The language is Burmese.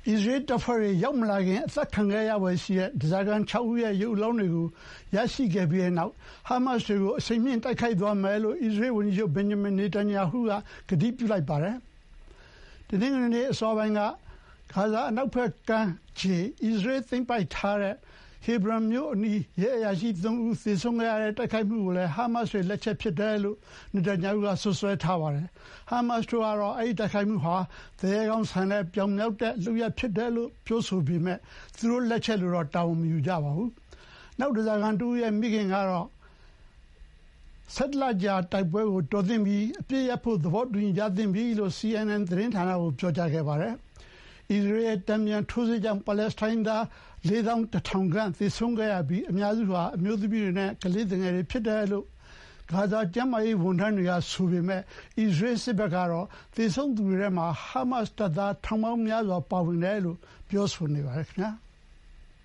အစ္စရေးတပ်ဖွဲ့တွေရောက်မလာခင်အသက်ခံခဲ့ရဖွယ်ရှိတဲ့ဓားစာခံ6ဦးရဲ့ရုပ်အလောင်းတွေကိုရရှိခဲ့ပြီးတဲ့နောက်ဟာမတ်စ်တွေကိုအရှိန်မြှင့်တိုက်ခိုက်သွားမယ်လို့အစ္စရေးဝန်ကြီးချုပ်ဘင်ဂျမင်နေတန်ယာဟုကကတိပြုလိုက်ပါတယ်။တနင်္ဂနွေနေ့အစောပိုင်းကဂါဇာအနောက်ဘက်ကမ်းခြေအစ္စရေးသိမ်းပိုက်ထားတဲ့ဟေဘရန်မြို့အနီးရဲအရာရှိ3ဦးသေဆုံးခဲ့ရတဲ့တိုက်ခိုက်မှုကိုလည်းဟာမတ်စ်တွေလက်ချက်ဖြစ်တယ်လို့နေတန်ယာဟုကစွပ်စွဲထားပါတယ်။ဟာမတ်စ်တို့ကတော့အဲဒီတိုက်ခိုက်မှုဟာသူရဲကောင်းဆန်တဲ့ပြောင်မြောက်တဲ့လုပ်ရပ်ဖြစ်တယ်လို့ပြောဆိုပေမဲ့သူတို့လက်ချက်လို့တော့တာဝန်မယူကြပါဘူး။နောက်ဓားစာခံတဦးရဲ့မိခင်ကတော့ဆက်လကြာတိုက်ပွဲကိုတော်သင့်ပြီးအပြစ်ရပ်ဖို့သဘောတူညီကြသင့်ပြီလို့ CNN သတင်းဌာနကိုပြောကြားခဲ့ပါတယ်။အစ္စရေးရဲ့တန်ပြန်ထိုးစစ်ကြောင့်ပါလက်စတိုင်းသား4,100 ခန့်သေဆုံးခဲ့ရပြီးအများစုဟာအမျိုးသမီးတွေနဲ့ကလေးငယ်တွေဖြစ်တယ်လို့ဂါဇာကျန်းမာရေးဝန်ထမ်းတွေကဆိုပေမဲ့အစ္စရေးစစ်ဘက်ကတော့သေဆုံးသူတွေထဲမှာဟာမတ်စ်တပ်သားထောင်ပေါင်းများစွာပါဝင်တယ်လို့ပြောဆိုနေပါတယ်ခင်ဗျာ။